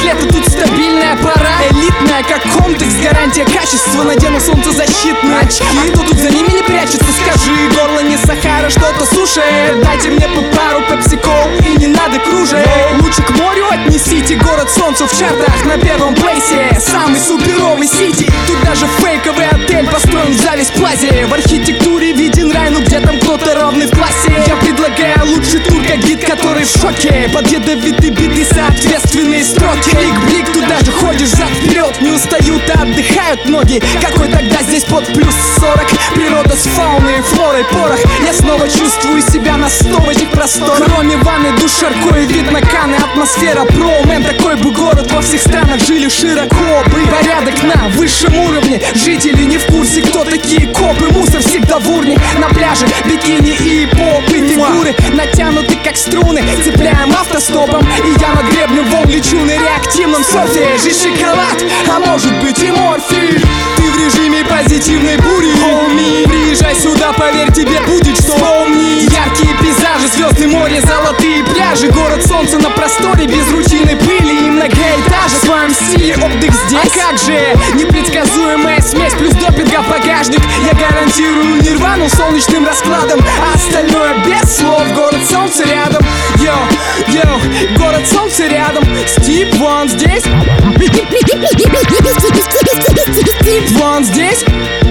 лето, тут стабильная пора. Элитная, как контекст, гарантия качества. Надену солнцезащитные очки. А кто тут за ними не прячется, скажи. Горло не Сахара, что-то сушит. Дайте мне по пару пепси-кол и не надо кружек. Лучше к морю отнесите, город солнцу в чартах на первом плейсе. Самый суперовый сити. Тут даже фейковый отель построен в зале с плазе. В архитектуре виден рай, ну где там кто-то равный в классе. Я предлагаю лучший тур, как гид, который в шоке. Под ядовитый бит и соответственные строки. Клик-блик, тут даже ходишь зад-вперед. Не устают, а отдыхают ноги. Какой тогда здесь под плюс 40? Природа с фауной и флорой порох. Я снова чувствую себя на 100 в этих просторах. Кроме ванны, душ, шарко и вид на Каны. Атмосфера промен, такой бы город во всех странах жили широко бы. Порядок на высшем уровне. Жители не в курсе, кто такие копы. Мусор всегда в урне. На пляже бикини и попы. Фигуры натянуты как струны. Цепляем автостопом. И я над гребнем волн лечу на реактивном серфе. Жизнь шоколад, а может быть и морфий. Ты в режиме позитивной бури, homie. Приезжай сюда, поверь, тебе будет что вспомнить. Яркие пейзажи, звезды, море, золотые пляжи. Город солнца на просторе, без рутины пыли и многоэтажек. В своем стиле отдых здесь. А как же непредсказуемая смесь плюс допинга в багажник. Я гарантирую нирвану солнечным раскладом. А остальное без слов. Город солнца рядом. Йоу, город солнца рядом. Стип Ван здесь. Стип Ван здесь.